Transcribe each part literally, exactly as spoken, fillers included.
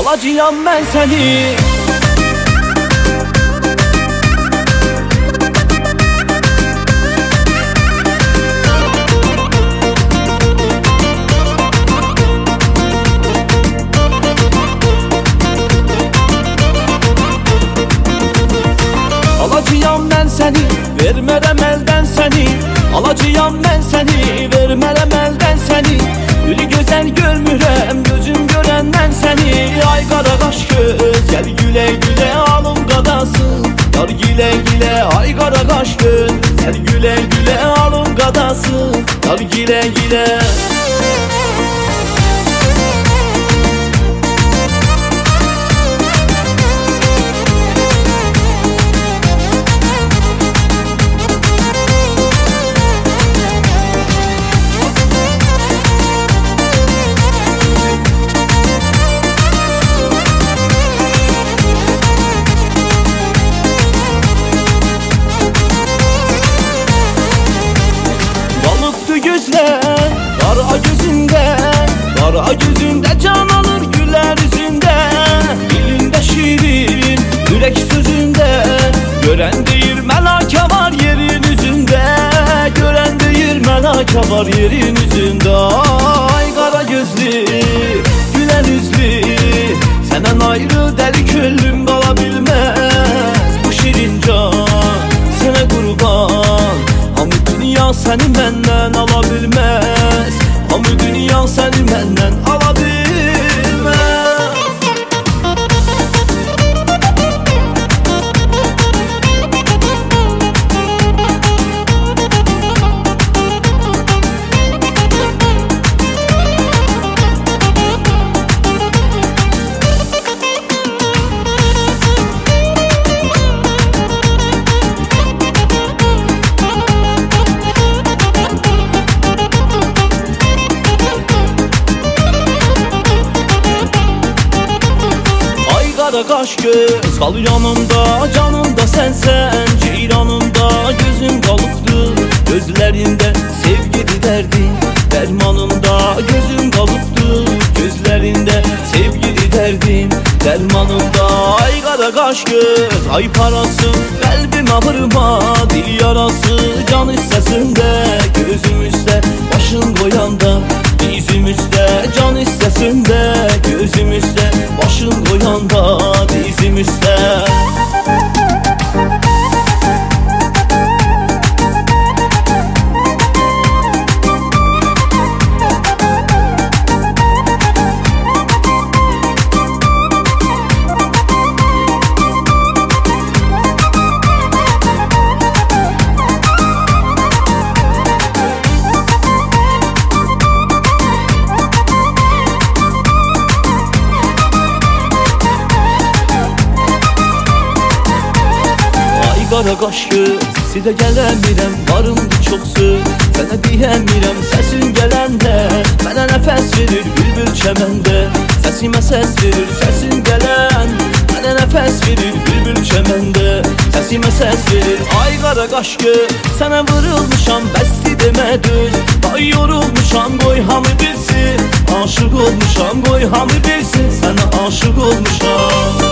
alacağım mən səni. Alacağım mən səni, vermərəm əldən səni. Alacağım mən səni, vermərəm əldən səni. Gülü gözəl görmürəm, gözüm görəndən səni. Ay qara qaş göz, gəl gülə gülə alım qadası. Yar gilə gilə, ay qara qaş göz, gəl gülə gülə alım qadası. Yar gilə gilə. Gözler, kara gözünde, kara gözünde can alır güler yüzünde. Dilinde şirin, yürek sözünde, gören değil melake var yerin yüzünde. Gören değil melake var yerin yüzünde. Ay kara gözlü, güler yüzlü, senden ayrı deli köllüm kalabilmez. Bu şirin can, sana kurban. Dünya seni benden alabilmez. Ama dünya seni benden alabilmez. Kara qaş göz, qal yanımda, canımda sensen. Ceyranımda gözüm qalıbdır, gözlərində sevgili dərdin. Dərmanımda gözüm qalıbdır, gözlərində sevgili dərdin. Dərmanımda ay qara qaş göz, ay parası, qəlbim ağırma, dil yarası. Can hissəsində, gözüm üstə, başın qoyanda. Dizim üstə, can hissəsində, gözüm üstə, başın qoyanda. Dizim üstə. Qara qaş göz, sizə gələmirəm, varımdır çox söz. Sənə deyəmirəm, səsin gələndə, mənə nəfəs verir bülbül çəməndə. Səsimə səs verir, səsin gələn, mənə nəfəs verir bülbül çəməndə. Səsimə səs verir, ay qara qaş göz, sənə vırılmışam, bəssi demə düz. Ay yorulmuşam, qoy hamı bilsin, aşıq olmuşam, qoy hamı bilsin, sənə aşıq olmuşam.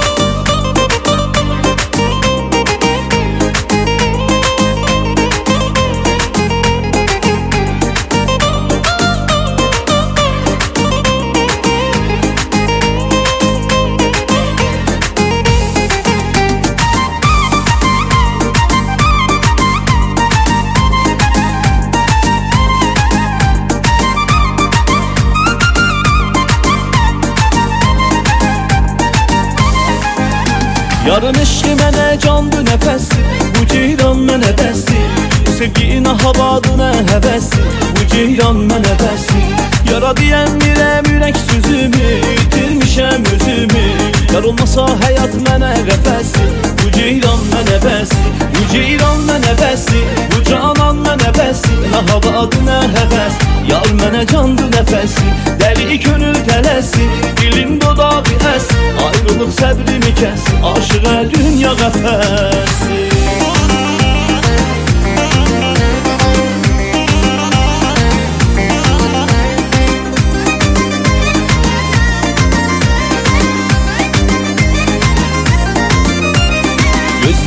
Yarın eşki mənə candı nəfəsi, bu ceyran mənə bəsi. Bu sevgiyinə havadına həvəsi, bu ceyran mənə bəsi. Yara deyəmirəm ürək sözümü, itirmişəm özümü. Yar olmasa həyat mənə qəfəsi, bu ceyran mənə bəsi. Bu ceyran mənə bəsi, bu canan mənə bəsi. Nə havadına həvəs, yar mənə candı nəfəsi. Dəli könül tələsi, dilim dodağı əs. Ayrılıq səbrimi kəs, aşığa dünya qəfəsi.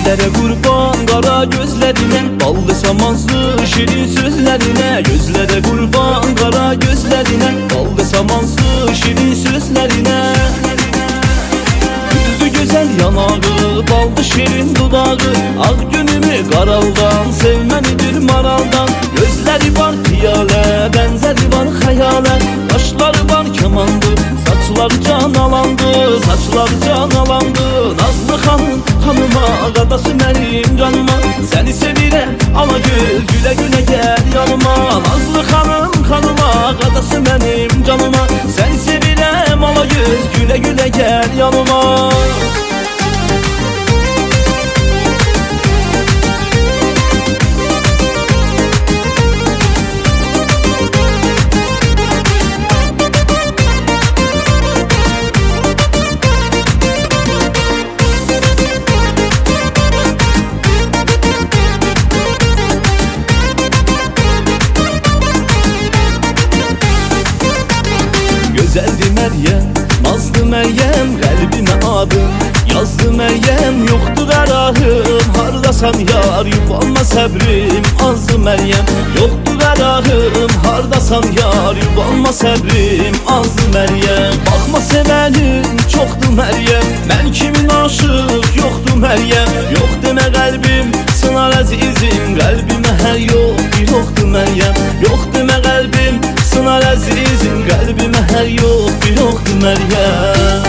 Gözlərə qurban qara gözlərinə, ballı samanslı şirin sözlərinə. Gözlərə qurban qara gözlərinə, ballı samanslı şirin sözlərinə. Yüzü gözəl yanağı, ballı şirin dudağı, ağ günümü qaraldan, sevmənidir maraldan. Gözləri var piyalə, bənzəri var xəyalə, qaşları var kamandı, saçları can alandı, saçları can alandı. Nazlı xanım, xanıma, qadası mənim canıma, səni sevirəm, ana göz, gülə gülə gəl yanıma. Nazlı xanım, xanıma, qadası mənim canıma, səni sevirəm, ana göz, gülə gülə gəl yanıma. Gözəldi Məryəm, nazlı Məryəm, qəlbimə adın yazdı Məryəm, yoxdur qərarım, hardasan yar, yubanma səbrim azdı Məryəm. Yoxdur qərarım, hardasan yar, yubanma səbrim azdı Məryəm. Baxma sevənin çoxdur Məryəm, mən kimin aşıq yoxdur Məryəm. Yox demə qəlbim sınar əzizim, qəlbimə hər yox yoxdur Məryəm. Yox demə qəlbim sınar əzizim, qəlbimə hər yox yoxdur Məryəm.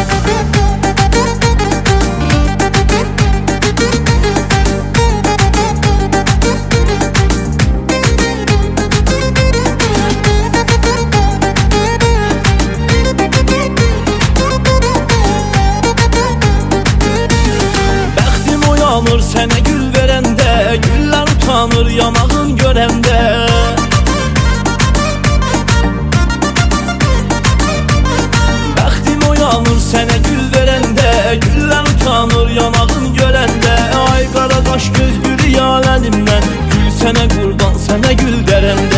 Sənə gül verəndə, güllər utanır yanağın görəndə. Bəxtim oyanır sənə gül verəndə, güllər utanır yanağın görəndə. Ay qara qaş göz gül yaləlimdən, gül sənə qurban sənə gül dərəndə.